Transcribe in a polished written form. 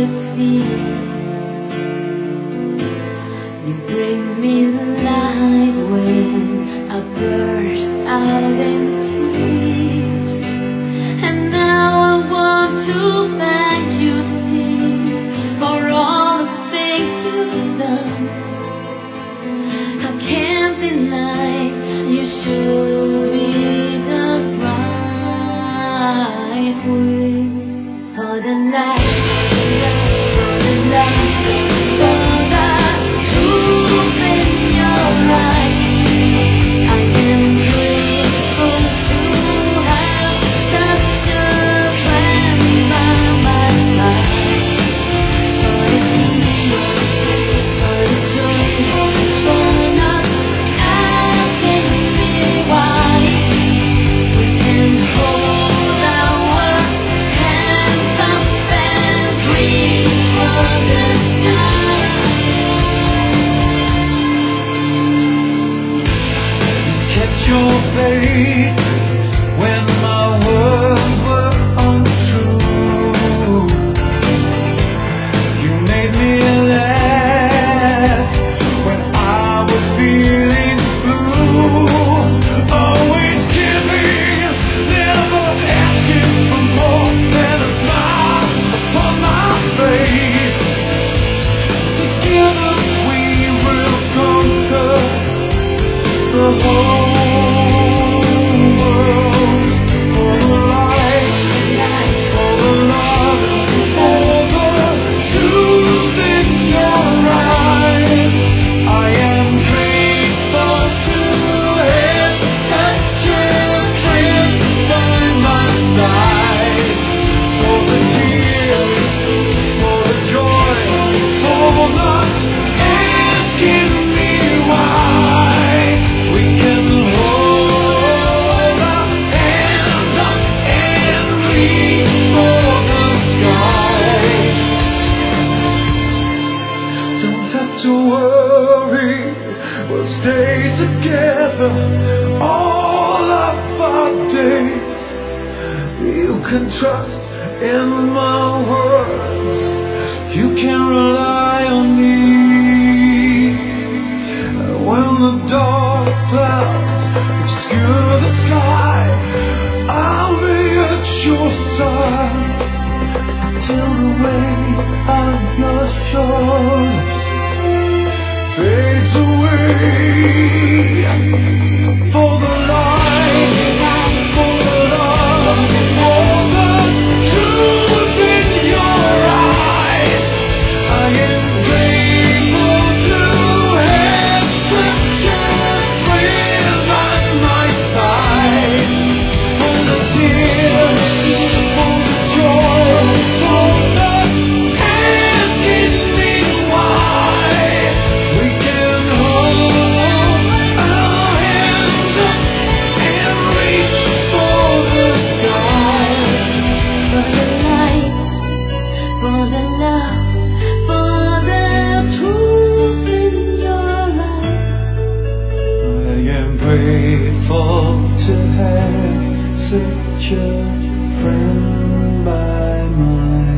defeat. You bring me light when I burst out in tears. And now I want to thank you, dear, for all the things you've done. I can't deny you showed me the right way. For the night, for the love, for the truth in your eyes. I am grateful to have such a friend by my side. For the tears, for the joy, for not asking me why. We can hold our hands up and reach for the sky. Kept your faith when my words were untrue. You made me laugh when I was feeling blue. Always giving, never asking for more than a smile upon my face. Together we will conquer the whole world. For the light, for the love, for the truth in your eyes. I am grateful to have such a friend by my side. For the tears, for the joy, for not asking me why. We can hold our hands up and reach for the sky. Don't have to worry, we'll stay together all of our days. You can trust in my words, you can rely on me. When the dark clouds obscure the sky, I'll be at your side till the weight of your shoulders fades away. For the light, for the love, for the truth in your eyes. I am grateful to have such a friend by my side. For the tears, for the joy, for not asking me why. We can hold our hands up and reach for the sky. For the light, for the love, for the truth in your eyes. I am grateful to have such a friend by my